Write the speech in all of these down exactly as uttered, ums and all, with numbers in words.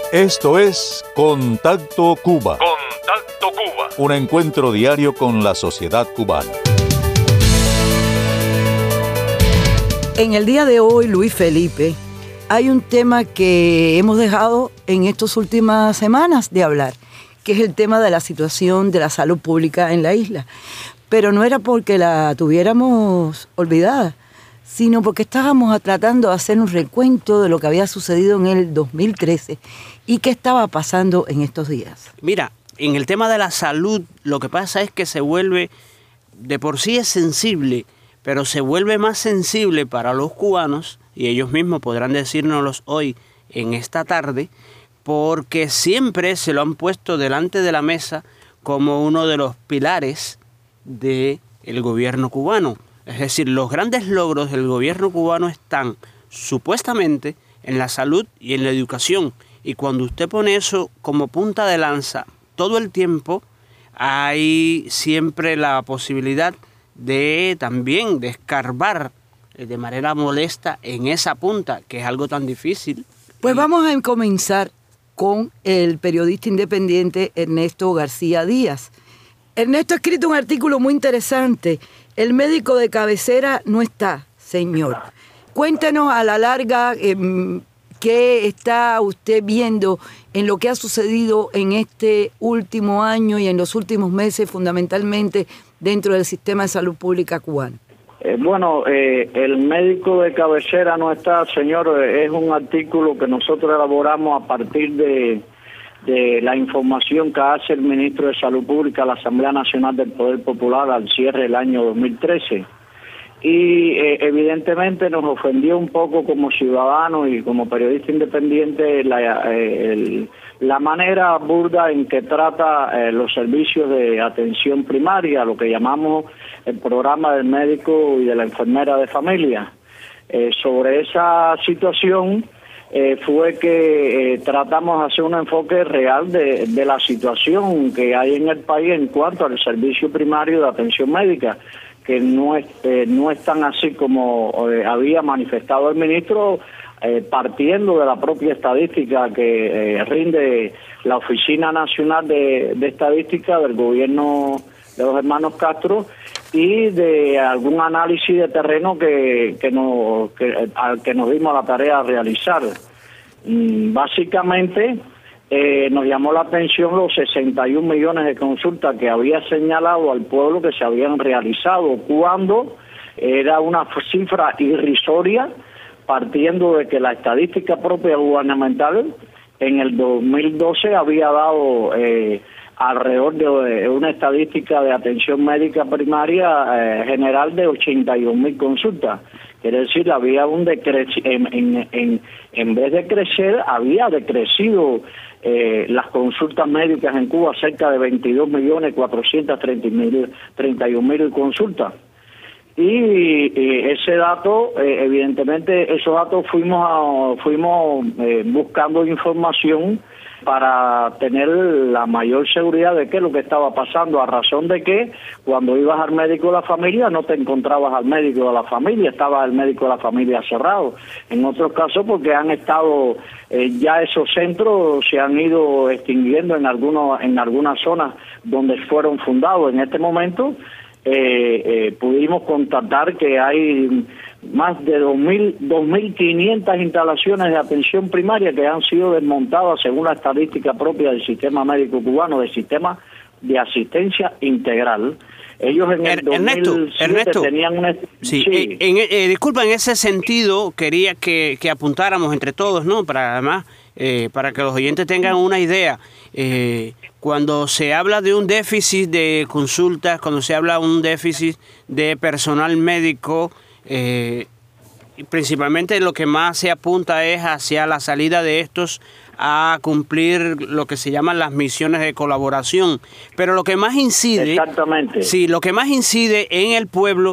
Esto es Contacto Cuba. Contacto Cuba. Un encuentro diario con la sociedad cubana. En el día de hoy, Luis Felipe, hay un tema que hemos dejado en estas últimas semanas de hablar, que es el tema de la situación de la salud pública en la isla. Pero no era porque la tuviéramos olvidada, sino porque estábamos tratando de hacer un recuento de lo que había sucedido en el dos mil trece y qué estaba pasando en estos días. Mira, en el tema de la salud, lo que pasa es que se vuelve, de por sí es sensible, pero se vuelve más sensible para los cubanos, y ellos mismos podrán decírnoslo hoy en esta tarde, porque siempre se lo han puesto delante de la mesa como uno de los pilares del gobierno cubano. Es decir, los grandes logros del gobierno cubano están supuestamente en la salud y en la educación. Y cuando usted pone eso como punta de lanza todo el tiempo, hay siempre la posibilidad de también de escarbar de manera molesta en esa punta, que es algo tan difícil. Pues vamos a comenzar con el periodista independiente Ernesto García Díaz. Ernesto ha escrito un artículo muy interesante. El médico de cabecera no está, señor. Cuéntenos a la larga eh, qué está usted viendo en lo que ha sucedido en este último año y en los últimos meses, fundamentalmente dentro del sistema de salud pública cubano. Eh, bueno, eh, el médico de cabecera no está, señor. Eh, es un artículo que nosotros elaboramos a partir de... de la información que hace el ministro de Salud Pública a la Asamblea Nacional del Poder Popular al cierre del año dos mil trece. Y eh, evidentemente nos ofendió un poco como ciudadanos y como periodista independiente la, eh, el, la manera burda en que trata eh, los servicios de atención primaria, lo que llamamos el programa del médico y de la enfermera de familia. Eh, sobre esa situación... Eh, fue que eh, tratamos de hacer un enfoque real de, de la situación que hay en el país en cuanto al servicio primario de atención médica, que no es, eh, no es tan así como eh, había manifestado el ministro, eh, partiendo de la propia estadística que eh, rinde la Oficina Nacional de, de Estadística del gobierno de los hermanos Castro, y de algún análisis de terreno que, que, nos, que, al que nos dimos la tarea de realizar. Mm, básicamente eh, nos llamó la atención los sesenta y un millones de consultas que había señalado al pueblo que se habían realizado, cuando era una cifra irrisoria, partiendo de que la estadística propia gubernamental en el dos mil doce había dado... Eh, alrededor de una estadística de atención médica primaria eh, general de ochenta y un mil consultas. Quiere decir, había un decreci- en, en, en, en vez de crecer, había decrecido eh, las consultas médicas en Cuba cerca de veintidós millones cuatrocientos treinta y un mil consultas. Y, y ese dato, eh, evidentemente, esos datos fuimos, a, fuimos eh, buscando información para tener la mayor seguridad de qué es lo que estaba pasando, a razón de que cuando ibas al médico de la familia no te encontrabas al médico de la familia, estaba el médico de la familia cerrado. En otros casos porque han estado, eh, ya esos centros se han ido extinguiendo en, algunos, en algunas zonas donde fueron fundados. En este momento eh, eh, pudimos constatar que hay más de dos mil quinientas instalaciones de atención primaria que han sido desmontadas según la estadística propia del sistema médico cubano, del sistema de asistencia integral. Ellos en el Ernesto, dos mil siete Ernesto, tenían una... Sí, sí. En, en, eh, disculpa, en ese sentido quería que, que apuntáramos entre todos, ¿no? Para además, eh, para que los oyentes tengan una idea. Eh, cuando se habla de un déficit de consultas, cuando se habla de un déficit de personal médico, Eh, principalmente lo que más se apunta es hacia la salida de estos a cumplir lo que se llaman las misiones de colaboración, pero lo que más incide, exactamente, sí, lo que más incide en el pueblo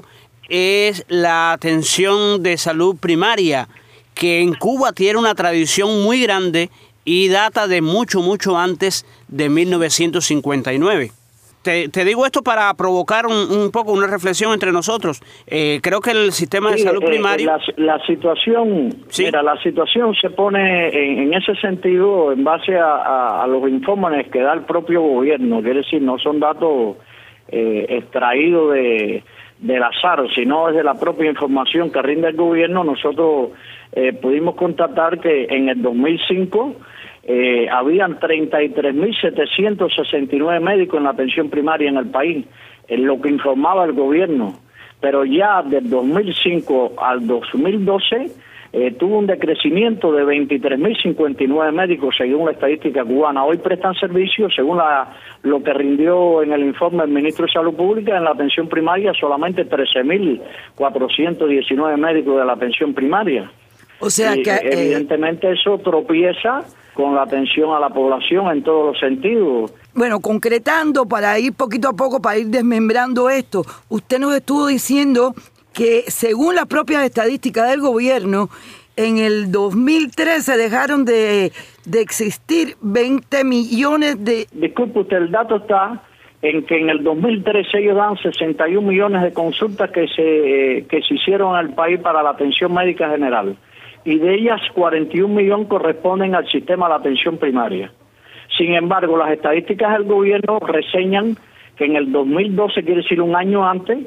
es la atención de salud primaria, que en Cuba tiene una tradición muy grande y data de mucho, mucho antes de mil novecientos cincuenta y nueve. te, te digo esto para provocar un, un poco una reflexión entre nosotros. Eh, creo que el sistema de sí, salud eh, primario... La, la situación, ¿sí? Mira, la situación se pone en, en ese sentido en base a, a, a los informes que da el propio gobierno, quiere decir, no son datos eh, extraídos de, del azar, sino desde la propia información que rinde el gobierno. Nosotros eh, pudimos constatar que en el dos mil cinco eh, habían treinta y tres mil setecientos sesenta y nueve médicos en la atención primaria en el país, en lo que informaba el gobierno. Pero ya del dos mil cinco al dos mil doce eh, tuvo un decrecimiento de veintitrés mil cincuenta y nueve médicos según la estadística cubana. Hoy prestan servicio, según la, lo que rindió en el informe del ministro de Salud Pública, en la atención primaria solamente trece mil cuatrocientos diecinueve médicos de la atención primaria. O sea y, que... Eh, evidentemente eso tropieza con la atención a la población en todos los sentidos. Bueno, concretando, para ir poquito a poco, para ir desmembrando esto, usted nos estuvo diciendo que según las propias estadísticas del gobierno, en el dos mil trece dejaron de, de existir veinte millones de... Disculpe usted, el dato está en que en el dos mil trece ellos dan sesenta y un millones de consultas que se, que se hicieron al país para la atención médica general, y de ellas cuarenta y un millones corresponden al sistema de la atención primaria. Sin embargo, las estadísticas del gobierno reseñan que en el dos mil doce, quiere decir un año antes,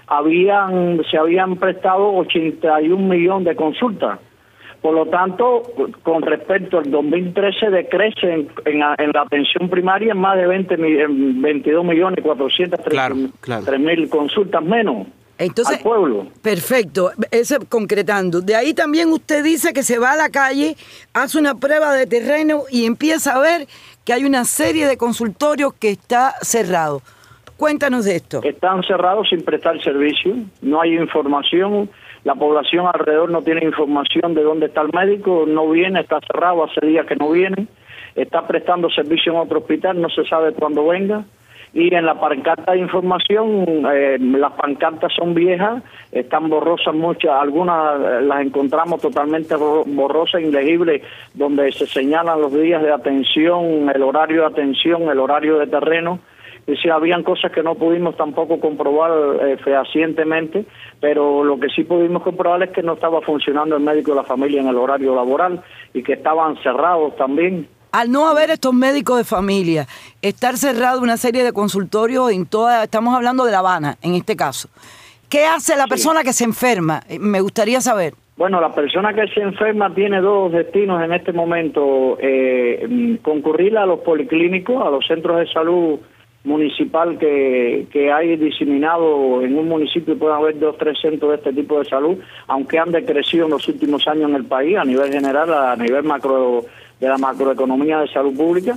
habían se habían prestado ochenta y un millones de consultas. Por lo tanto, con respecto al dos mil trece, decrece en, en, en la atención primaria en más de veinte, veintidós millones cuatrocientos tres mil consultas menos. Entonces, al pueblo. Perfecto, ese concretando. De ahí también usted dice que se va a la calle, hace una prueba de terreno y empieza a ver que hay una serie de consultorios que está cerrado. Cuéntanos de esto. Están cerrados sin prestar servicio, no hay información, la población alrededor no tiene información de dónde está el médico, no viene, está cerrado, hace días que no viene, está prestando servicio en otro hospital, no se sabe cuándo venga. Y en la pancarta de información, eh, las pancartas son viejas, están borrosas muchas, algunas eh, las encontramos totalmente borrosas, ilegibles, donde se señalan los días de atención, el horario de atención, el horario de terreno. Es decir, habían cosas que no pudimos tampoco comprobar eh, fehacientemente, pero lo que sí pudimos comprobar es que no estaba funcionando el médico de la familia en el horario laboral y que estaban cerrados también. Al no haber estos médicos de familia, estar cerrado una serie de consultorios en toda, estamos hablando de La Habana en este caso, ¿qué hace la sí. persona que se enferma? Me gustaría saber. Bueno, la persona que se enferma tiene dos destinos en este momento, eh, concurrir a los policlínicos, a los centros de salud municipal que, que hay diseminado en un municipio, pueden haber dos o tres centros de este tipo de salud, aunque han decrecido en los últimos años en el país, a nivel general, a nivel macro de la macroeconomía de salud pública,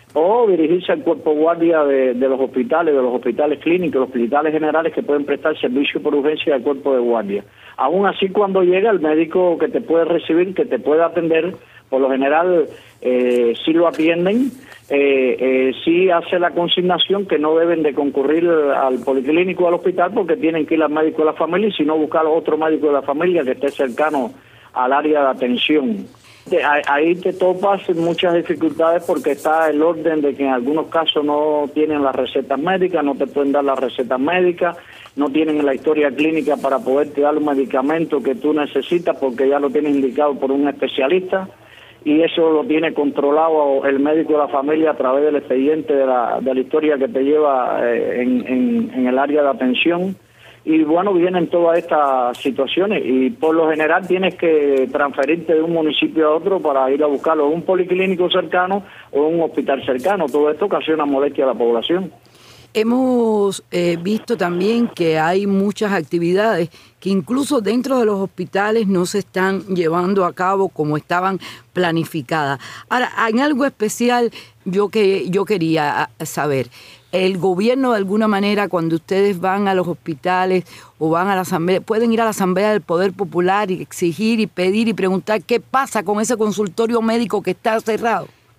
o dirigirse al cuerpo guardia de, de los hospitales, de los hospitales clínicos, los hospitales generales que pueden prestar servicio por urgencia al cuerpo de guardia. Aún así, cuando llega el médico que te puede recibir, que te puede atender, por lo general eh, sí lo atienden, eh, eh, sí hace la consignación que no deben de concurrir al policlínico o al hospital porque tienen que ir al médico de la familia y si no buscar otro médico de la familia que esté cercano al área de atención. Ahí te topas muchas dificultades porque está el orden de que en algunos casos no tienen las recetas médicas, no te pueden dar las recetas médicas, no tienen la historia clínica para poderte dar un medicamento que tú necesitas porque ya lo tienes indicado por un especialista y eso lo tiene controlado el médico de la familia a través del expediente de la, de la historia que te lleva eh, en, en, en el área de atención. Y bueno, vienen todas estas situaciones y por lo general tienes que transferirte de un municipio a otro para ir a buscarlo, un policlínico cercano o un hospital cercano. Todo esto ocasiona molestia a la población. Hemos eh, visto también que hay muchas actividades que incluso dentro de los hospitales no se están llevando a cabo como estaban planificadas. Ahora, en algo especial yo, que, yo quería saber, el gobierno de alguna manera cuando ustedes van a los hospitales o van a la asamblea, pueden ir a la asamblea del Poder Popular y exigir y pedir y preguntar qué pasa con ese consultorio médico que está cerrado.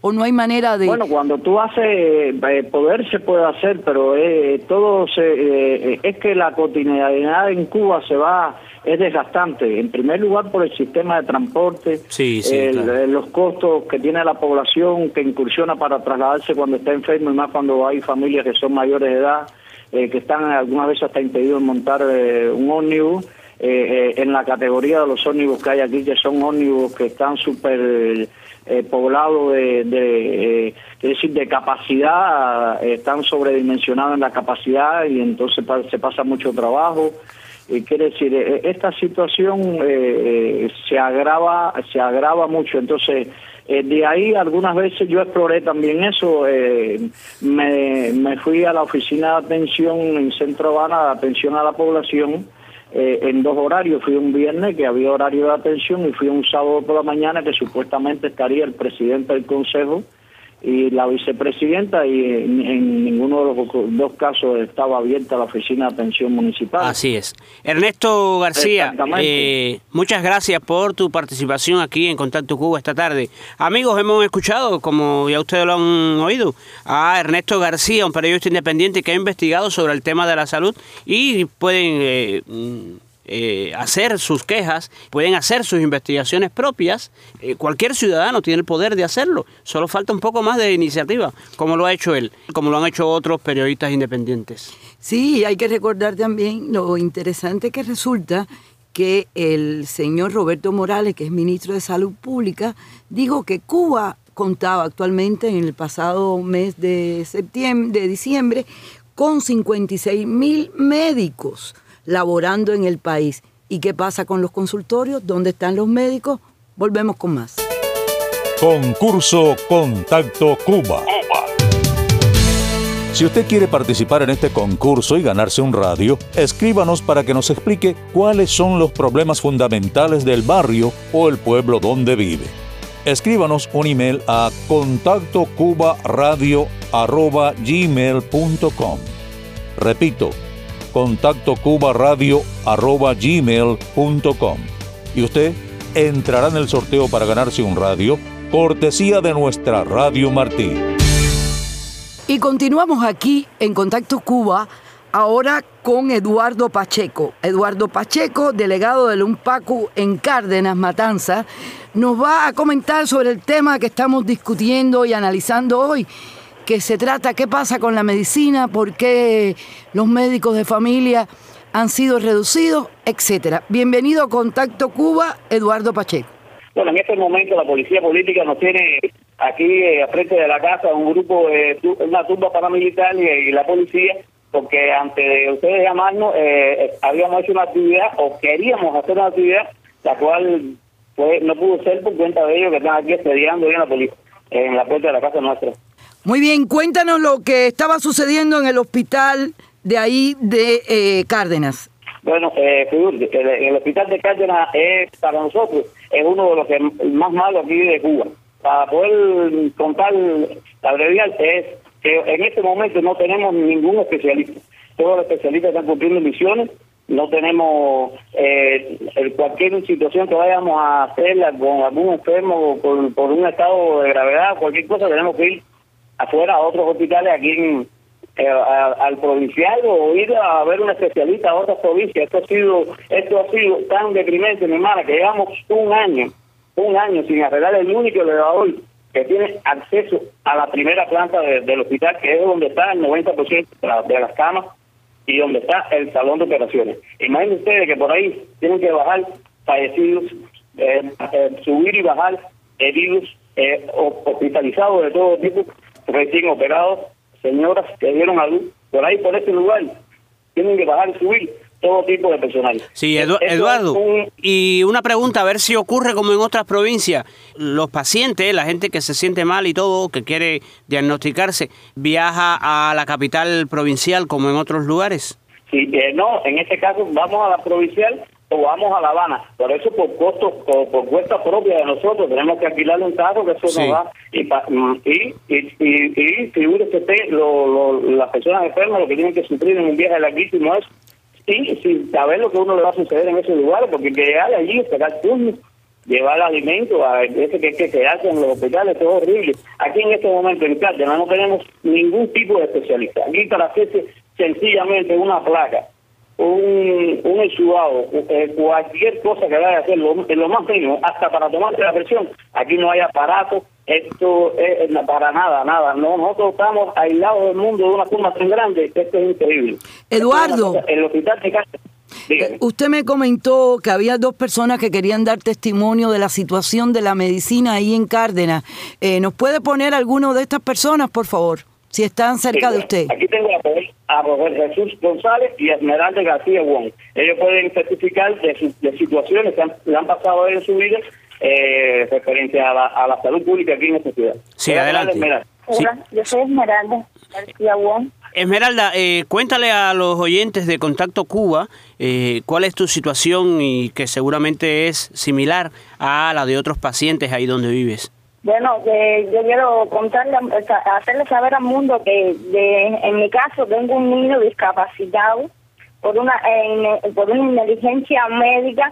¿O no hay manera de...? Bueno, cuando tú haces, eh, poder se puede hacer, pero eh, todo se, eh, es que la cotidianidad en Cuba se va, es desgastante. En primer lugar por el sistema de transporte, sí, sí, el, claro. los costos que tiene la población que incursiona para trasladarse cuando está enfermo, y más cuando hay familias que son mayores de edad, eh, que están algunas veces hasta impedidos en montar eh, un ómnibus. Eh, eh, en la categoría de los ómnibus que hay aquí, que son ómnibus que están súper eh, poblados de, de eh, es decir, de capacidad, eh, están sobredimensionados en la capacidad y entonces pa se pasa mucho trabajo. Y quiere decir, eh, esta situación eh, eh, se agrava, se agrava mucho. Entonces, eh, de ahí algunas veces yo exploré también eso. Eh, me, me fui a la oficina de atención en Centro Habana, de atención a la población. Eh, en dos horarios, fui un viernes que había horario de atención y fui un sábado por la mañana que supuestamente estaría el presidente del consejo y la vicepresidenta, y en, en ninguno de los dos casos estaba abierta la oficina de atención municipal. Así es. Ernesto García, eh, muchas gracias por tu participación aquí en Contacto Cuba esta tarde. Amigos, hemos escuchado, como ya ustedes lo han oído, a Ernesto García, un periodista independiente que ha investigado sobre el tema de la salud, y pueden eh, eh, hacer sus quejas, pueden hacer sus investigaciones propias. Eh, cualquier ciudadano tiene el poder de hacerlo, solo falta un poco más de iniciativa, como lo ha hecho él, como lo han hecho otros periodistas independientes. Sí, hay que recordar también lo interesante que resulta que el señor Roberto Morales, que es ministro de Salud Pública, dijo que Cuba contaba actualmente en el pasado mes de septiembre, de diciembre, con cincuenta y seis mil médicos laborando en el país. ¿Y qué pasa con los consultorios? ¿Dónde están los médicos? Volvemos con más. Concurso Contacto Cuba. Si usted quiere participar en este concurso y ganarse un radio, escríbanos para que nos explique cuáles son los problemas fundamentales del barrio o el pueblo donde vive. Escríbanos un email a contacto cuba radio arroba gmail punto com. Repito, contacto cuba radio arroba gmail punto com. Y usted entrará en el sorteo para ganarse un radio, cortesía de nuestra Radio Martí. Y continuamos aquí en Contacto Cuba, ahora con Eduardo Pacheco. Eduardo Pacheco, delegado del UNPACU en Cárdenas, Matanzas, nos va a comentar sobre el tema que estamos discutiendo y analizando hoy, que se trata qué pasa con la medicina, por qué los médicos de familia han sido reducidos, etcétera. Bienvenido a Contacto Cuba, Eduardo Pacheco. Bueno, en este momento la policía política nos tiene aquí eh, a frente de la casa un grupo, eh, una tumba paramilitar y, y la policía, porque antes de ustedes llamarnos eh, habíamos hecho una actividad o queríamos hacer una actividad, la cual pues, no pudo ser por cuenta de ellos que están aquí asediando en la policía, en la puerta de la casa nuestra. Muy bien, cuéntanos lo que estaba sucediendo en el hospital de ahí de eh, Cárdenas. Bueno, eh, el, el hospital de Cárdenas es para nosotros es uno de los que más malos aquí de Cuba. Para poder contar la brevedad es que en este momento no tenemos ningún especialista. Todos los especialistas están cumpliendo misiones. No tenemos eh, cualquier situación que vayamos a hacerla con algún enfermo por, por un estado de gravedad, cualquier cosa, tenemos que ir afuera a otros hospitales aquí en, eh, a, al provincial o ir a ver un especialista a otras provincias. Esto ha sido esto ha sido tan deprimente, mi hermana, que llevamos un año, un año sin arreglar el único elevador que tiene acceso a la primera planta de, del hospital, que es donde está el noventa por ciento de, la, de las camas y donde está el salón de operaciones. Imaginen ustedes que por ahí tienen que bajar fallecidos, eh, eh, subir y bajar heridos, eh, hospitalizados de todo tipo, recién operados, señoras que dieron a luz, por ahí, por ese lugar, tienen que bajar y subir todo tipo de personal. Sí, Edu Eduardo, un... y una pregunta, a ver si ocurre como en otras provincias. Los pacientes, la gente que se siente mal y todo, que quiere diagnosticarse, ¿viaja a la capital provincial como en otros lugares? Sí, eh, no, en este caso vamos a la provincial o vamos a La Habana. Por eso, por costo, por, por cuesta propia de nosotros, tenemos que alquilarle un carro, que eso sí nos va. Y, y, y, y, y figúrese usted, lo, lo, las personas enfermas, lo que tienen que sufrir en un viaje larguísimo es, y sin saber lo que uno le va a suceder en esos lugares, porque que llegar allí, esperar turnos, llevar alimentos, a veces que, que se hacen en los hospitales, todo es horrible. Aquí en este momento en Cárdenas no tenemos ningún tipo de especialista. Aquí para hacerse sencillamente una placa, un, un exudado, eh, cualquier cosa que vaya a hacer, lo, lo más mínimo, hasta para tomarse la presión, aquí no hay aparatos, esto es para nada, nada. No, nosotros estamos aislados del mundo de una forma tan grande que esto es increíble. Eduardo, el hospital de Cárdenas. Dígame. Usted me comentó que había dos personas que querían dar testimonio de la situación de la medicina ahí en Cárdenas. Eh, ¿Nos puede poner alguno de estas personas, por favor, si están cerca sí, de usted? Aquí tengo a Roger Jesús González y a Esmeralda García Wong. Ellos pueden certificar de, su, de situaciones que han, le han pasado a ellos en su vida eh, referente a la, a la salud pública aquí en esta ciudad. Sí, adelante. Esmeralda. Hola, sí. Yo soy Esmeralda García Wong. Esmeralda, eh, cuéntale a los oyentes de Contacto Cuba eh, cuál es tu situación y que seguramente es similar a la de otros pacientes ahí donde vives. Bueno, eh, yo quiero contarle, hacerle saber al mundo que de, en mi caso tengo un niño discapacitado por una en, por una negligencia médica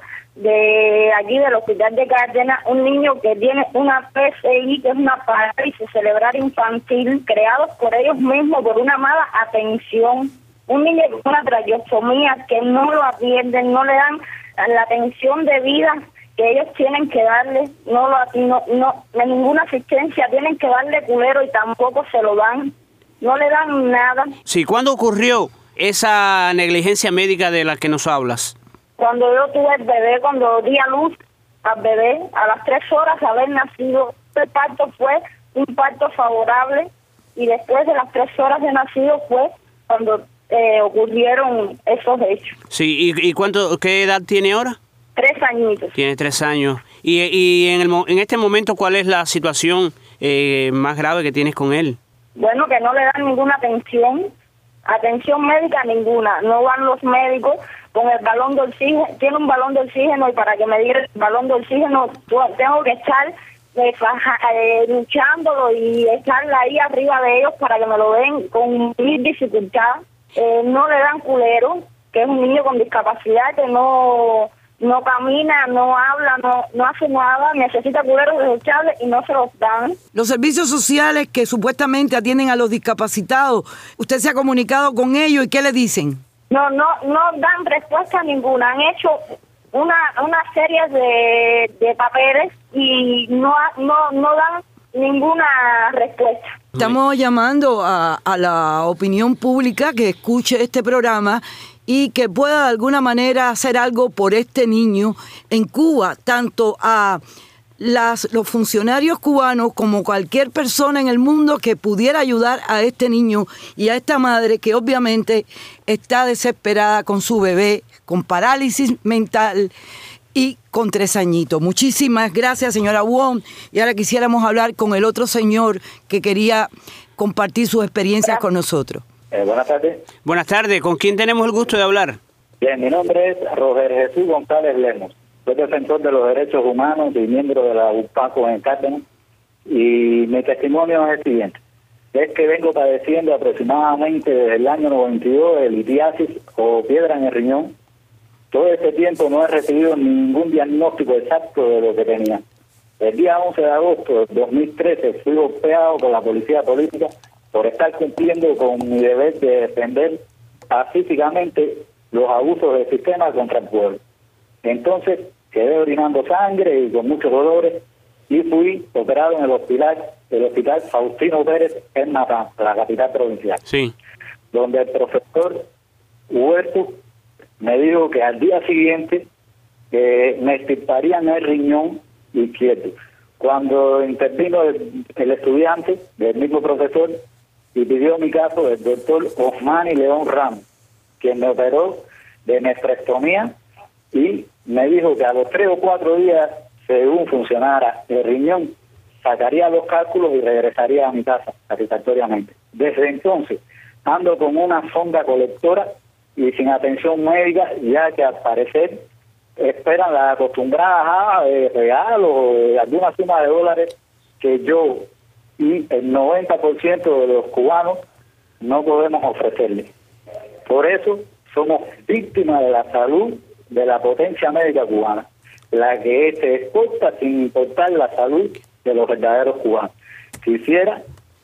de aquí del Hospital de Cárdenas, un niño que tiene una P C I, que es una parálisis cerebral infantil, creados por ellos mismos por una mala atención. Un niño con una traqueostomía que no lo atienden, no le dan la atención debida que ellos tienen que darle, no lo no, no de ninguna asistencia, tienen que darle culero y tampoco se lo dan, no le dan nada. Sí, ¿cuándo ocurrió esa negligencia médica de la que nos hablas? Cuando yo tuve el bebé, cuando di a luz al bebé, a las tres horas de haber nacido, el parto fue un parto favorable y después de las tres horas de nacido fue cuando eh, ocurrieron esos hechos. Sí, ¿y, y cuánto, qué edad tiene ahora? Tres añitos. Tiene tres años. ¿Y, y en, el, en este momento cuál es la situación eh, más grave que tienes con él? Bueno, que no le dan ninguna atención, atención médica ninguna, no van los médicos con el balón de oxígeno, tiene un balón de oxígeno y para que me diera el balón de oxígeno tengo que estar eh, faja, eh, luchándolo y estarla ahí arriba de ellos para que me lo den con mil dificultad. Eh, no le dan culero, que es un niño con discapacidad que no no camina, no habla, no no hace nada, necesita culeros desechables y no se los dan. Los servicios sociales que supuestamente atienden a los discapacitados, ¿usted se ha comunicado con ellos y qué le dicen? No, no, no dan respuesta ninguna. Han hecho una una serie de, de papeles y no no no dan ninguna respuesta. Estamos llamando a, a la opinión pública que escuche este programa y que pueda de alguna manera hacer algo por este niño en Cuba, tanto a las, los funcionarios cubanos como cualquier persona en el mundo que pudiera ayudar a este niño y a esta madre que obviamente está desesperada con su bebé, con parálisis mental y con tres añitos. Muchísimas gracias, señora Wong. Y ahora quisiéramos hablar con el otro señor que quería compartir sus experiencias con nosotros. Eh, buenas tardes. Buenas tardes, ¿con quién tenemos el gusto de hablar? Bien, mi nombre es Roger Jesús González Lemos. Soy defensor de los derechos humanos y miembro de la UPACO en Cárdenas. Y mi testimonio es el siguiente. Es que vengo padeciendo aproximadamente desde el año noventa y dos de litiasis o piedra en el riñón. Todo este tiempo no he recibido ningún diagnóstico exacto de lo que tenía. El día once de agosto de dos mil trece fui golpeado por la policía política por estar cumpliendo con mi deber de defender pacíficamente los abusos del sistema contra el pueblo. Entonces quedé orinando sangre y con muchos dolores y fui operado en el hospital, el hospital Faustino Pérez en Matanzas, la capital provincial. Sí. Donde el profesor Huerto me dijo que al día siguiente eh, me extirparían el riñón izquierdo. Cuando intervino el, el estudiante del mismo profesor y pidió mi caso, el doctor Osmani León Ramos, quien me operó de nefrectomía y me dijo que a los tres o cuatro días, según funcionara el riñón, sacaría los cálculos y regresaría a mi casa satisfactoriamente. Desde entonces ando con una sonda colectora y sin atención médica, ya que al parecer esperan la acostumbrada de regalos o de alguna suma de dólares que yo y el noventa por ciento de los cubanos no podemos ofrecerles. Por eso somos víctimas de la salud de la potencia médica cubana. la que se exporta sin importar la salud de los verdaderos cubanos. Quisiera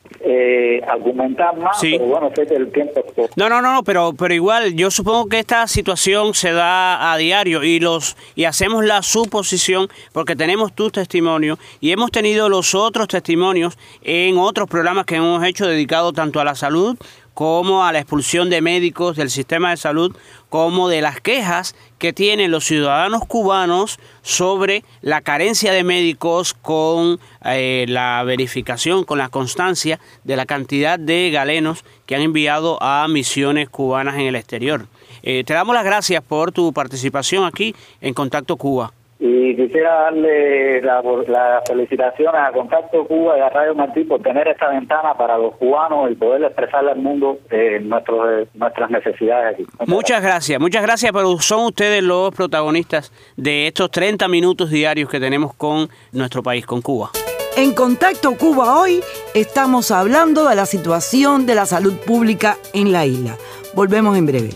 eh, argumentar más, sí. Pero bueno, sé que el tiempo es poco. No, no, no, pero pero igual yo supongo que esta situación se da a diario y los y hacemos la suposición porque tenemos tus testimonios y hemos tenido los otros testimonios en otros programas que hemos hecho dedicados tanto a la salud como a la expulsión de médicos del sistema de salud, como de las quejas que tienen los ciudadanos cubanos sobre la carencia de médicos con eh, la verificación, con la constancia de la cantidad de galenos que han enviado a misiones cubanas en el exterior. Eh, te damos las gracias por tu participación aquí en Contacto Cuba. Y quisiera darle las la felicitaciones a Contacto Cuba y a Radio Martí por tener esta ventana para los cubanos y poder expresarle al mundo eh, nuestros, nuestras necesidades aquí. Muchas, muchas gracias, muchas gracias, pero son ustedes los protagonistas de estos treinta minutos diarios que tenemos con nuestro país, con Cuba. En Contacto Cuba hoy estamos hablando de la situación de la salud pública en la isla. Volvemos en breve.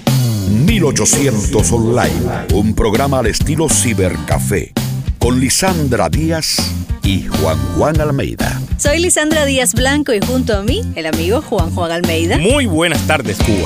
mil ochocientos Online, un programa al estilo Cibercafé, con Lisandra Díaz y Juan Juan Almeida. Soy Lisandra Díaz Blanco y junto a mí, el amigo Juan Juan Almeida. Muy buenas tardes, Cuba.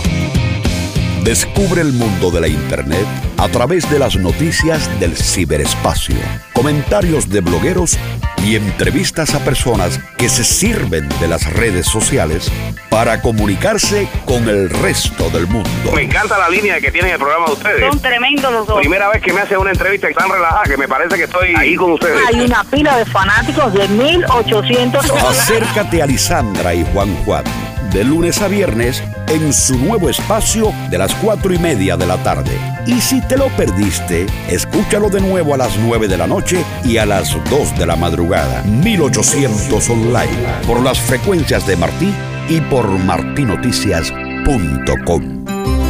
Descubre el mundo de la Internet a través de las noticias del ciberespacio, comentarios de blogueros y entrevistas a personas que se sirven de las redes sociales para comunicarse con el resto del mundo. Me encanta la línea que tienen el programa de ustedes. Son tremendos los dos. Primera vez que me hacen una entrevista tan relajada que me parece que estoy ahí con ustedes. Hay una pila de fanáticos de mil ochocientos. Acércate a Lisandra y Juan Juan de lunes a viernes en su nuevo espacio de las cuatro y media de la tarde. Y si te lo perdiste, escúchalo de nuevo a las nueve de la noche y a las dos de la madrugada. mil ochocientos Online, por las frecuencias de Martí y por martí noticias punto com.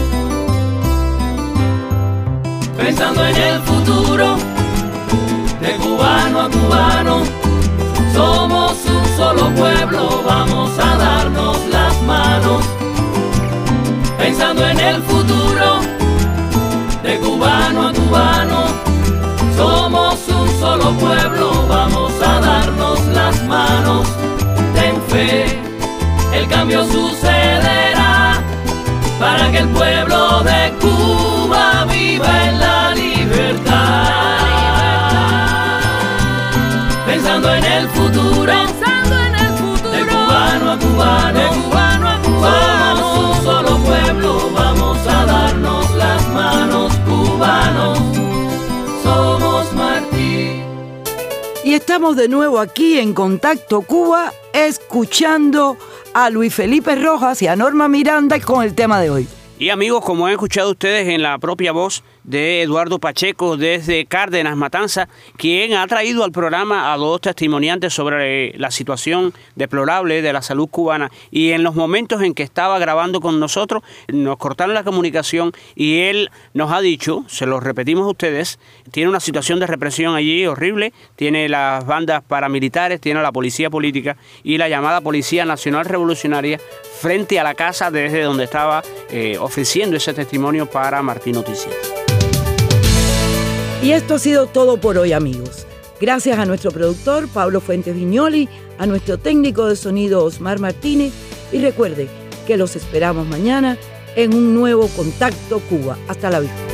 Pensando en el futuro, de cubano a cubano, somos un solo pueblo, vamos a darnos las manos. Pensando en el futuro, de cubano a cubano, somos un solo pueblo, vamos a darnos las manos. Ten fe, el cambio sucederá, para que el pueblo de Cuba viva en la libertad. Pensando en el futuro, pensando en el futuro, de cubano a cubano, de cubano a cubano, somos un solo pueblo, vamos a darnos las manos, cubanos, somos Martí. Y estamos de nuevo aquí en Contacto Cuba, escuchando a Luis Felipe Rojas y a Norma Miranda con el tema de hoy. Y amigos, como han escuchado ustedes en la propia voz de Eduardo Pacheco desde Cárdenas, Matanza, quien ha traído al programa a dos testimoniantes sobre la situación deplorable de la salud cubana, y en los momentos en que estaba grabando con nosotros nos cortaron la comunicación y él nos ha dicho, se lo repetimos a ustedes, tiene una situación de represión allí horrible, tiene las bandas paramilitares, tiene la policía política y la llamada Policía Nacional Revolucionaria frente a la casa desde donde estaba eh, ofreciendo ese testimonio para Martí Noticias. Y esto ha sido todo por hoy, amigos. Gracias a nuestro productor Pablo Fuentes Viñoli, a nuestro técnico de sonido Osmar Martínez, y recuerde que los esperamos mañana en un nuevo Contacto Cuba. Hasta la vista.